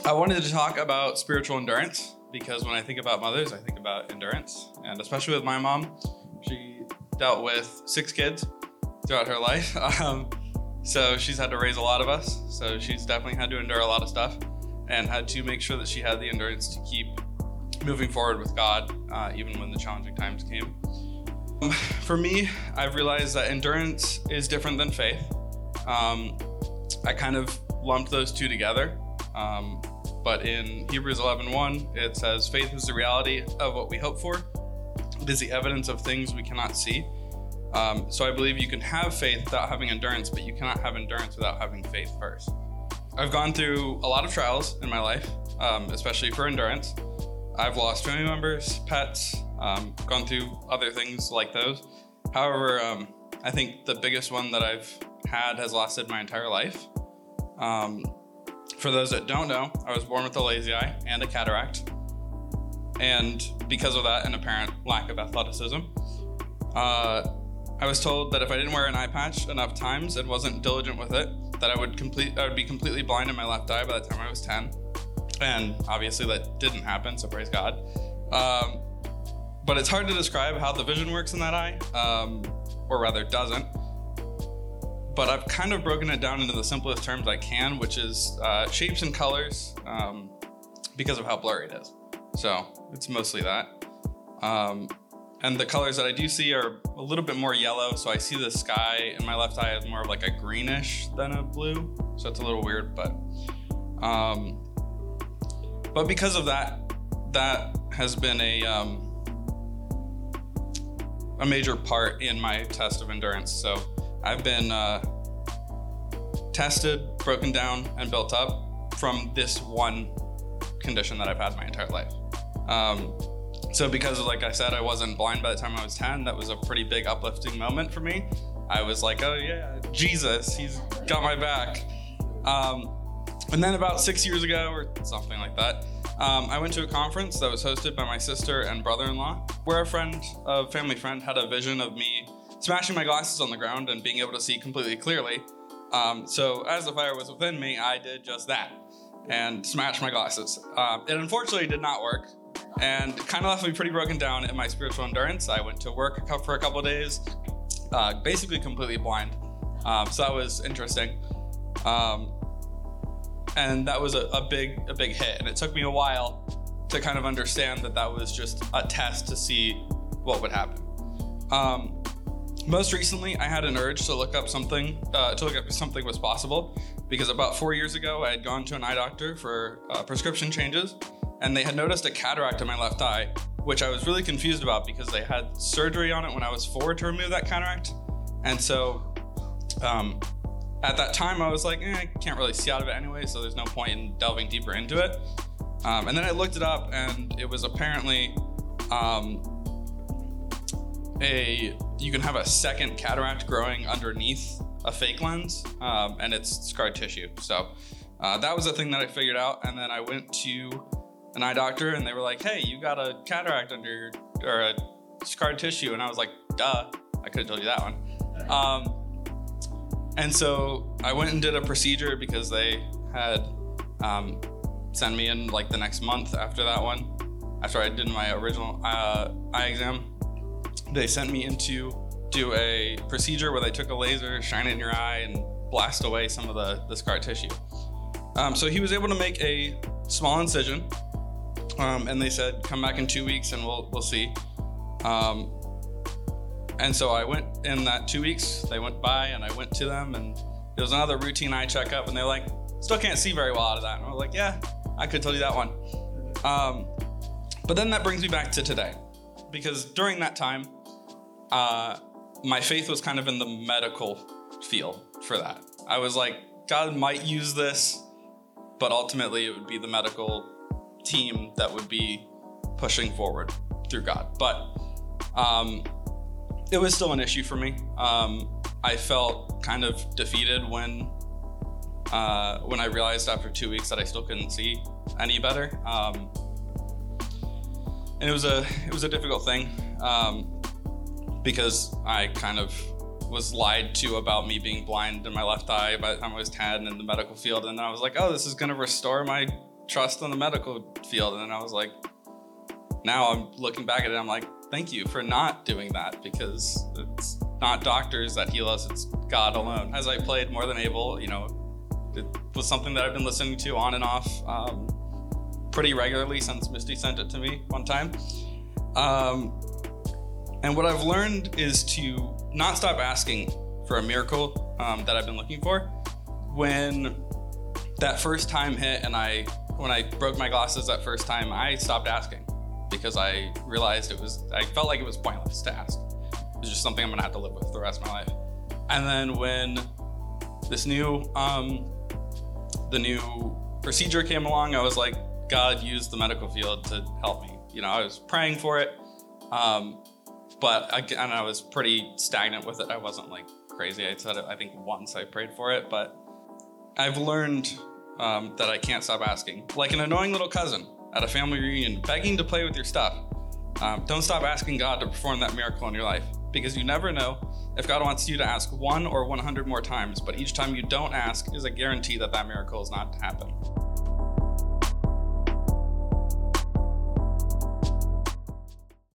I wanted to talk about spiritual endurance because when I think about mothers, I think about endurance. And especially with my mom, she dealt with 6 kids throughout her life. So she's had to raise a lot of us. So she's definitely had to endure a lot of stuff and had to make sure that she had the endurance to keep moving forward with God, even when the challenging times came. For me, I've realized that endurance is different than faith. I kind of lumped those two together. But in Hebrews 11:1, it says, faith is the reality of what we hope for. It is the evidence of things we cannot see. So I believe you can have faith without having endurance, but you cannot have endurance without having faith first. I've gone through a lot of trials in my life, especially for endurance. I've lost family members, pets, gone through other things like those. However, I think the biggest one that I've had has lasted my entire life. For those that don't know, I was born with a lazy eye and a cataract. And because of that, an apparent lack of athleticism, I was told that if I didn't wear an eye patch enough times and wasn't diligent with it, that I would be completely blind in my left eye by the time I was 10. And obviously that didn't happen, so praise God. But it's hard to describe how the vision works in that eye, or rather doesn't. But I've kind of broken it down into the simplest terms I can, which is shapes and colors, because of how blurry it is. So it's mostly that. And the colors that I do see are a little bit more yellow. So I see the sky in my left eye as more of like a greenish than a blue. So it's a little weird, but because of that, that has been a major part in my test of endurance. So I've been tested, broken down, and built up from this one condition that I've had my entire life. So because of, like I said, I wasn't blind by the time I was 10, that was a pretty big uplifting moment for me. I was like, oh yeah, Jesus, he's got my back. And then about 6 years ago or something like that, I went to a conference that was hosted by my sister and brother-in-law, where a family friend had a vision of me smashing my glasses on the ground and being able to see completely clearly. So as the fire was within me, I did just that and smashed my glasses. It unfortunately did not work and kind of left me pretty broken down in my spiritual endurance. I went to work for a couple of days, basically completely blind. So that was interesting. And that was a big hit. And it took me a while to kind of understand that was just a test to see what would happen. Most recently, I had an urge to look up something, if something was possible, because about 4 years ago, I had gone to an eye doctor for prescription changes, and they had noticed a cataract in my left eye, which I was really confused about because they had surgery on it when I was 4 to remove that cataract. And so at that time, I was like, I can't really see out of it anyway, so there's no point in delving deeper into it. And then I looked it up, and it was apparently you can have a second cataract growing underneath a fake lens, and it's scarred tissue. So that was a thing that I figured out. And then I went to an eye doctor, and they were like, hey, you got a cataract or a scarred tissue. And I was like, duh, I could have told you that one. And so I went and did a procedure because they had sent me in like the next month after that one, after I did my original eye exam. They sent me in to do a procedure where they took a laser, shine it in your eye, and blast away some of the scar tissue. So he was able to make a small incision, and they said, come back in 2 weeks and we'll see. And so I went in that 2 weeks, they went by and I went to them, and it was another routine eye checkup, and they're like, still can't see very well out of that. And I was like, yeah, I could tell you that one. But then that brings me back to today, because during that time, my faith was kind of in the medical field for that. I was like, God might use this, but ultimately it would be the medical team that would be pushing forward through God. But it was still an issue for me. I felt kind of defeated when I realized after 2 weeks that I still couldn't see any better. And it was a difficult thing because I kind of was lied to about me being blind in my left eye by the time I was 10 in the medical field. And then I was like, oh, this is going to restore my trust in the medical field. And I was like, now I'm looking back at it, I'm like, thank you for not doing that, because it's not doctors that heal us, it's God alone. As I played More Than Able, you know, it was something that I've been listening to on and off pretty regularly since Misty sent it to me one time. And what I've learned is to not stop asking for a miracle that I've been looking for. When that first time hit and when I broke my glasses that first time, I stopped asking because I realized I felt like it was pointless to ask. It was just something I'm gonna have to live with the rest of my life. And then when this the new procedure came along, I was like, God used the medical field to help me. You know, I was praying for it, but I was pretty stagnant with it. I wasn't like crazy. I said it, I think once I prayed for it, but I've learned that I can't stop asking. Like an annoying little cousin at a family reunion begging to play with your stuff. Don't stop asking God to perform that miracle in your life, because you never know if God wants you to ask 1 or 100 more times, but each time you don't ask is a guarantee that that miracle is not to happen.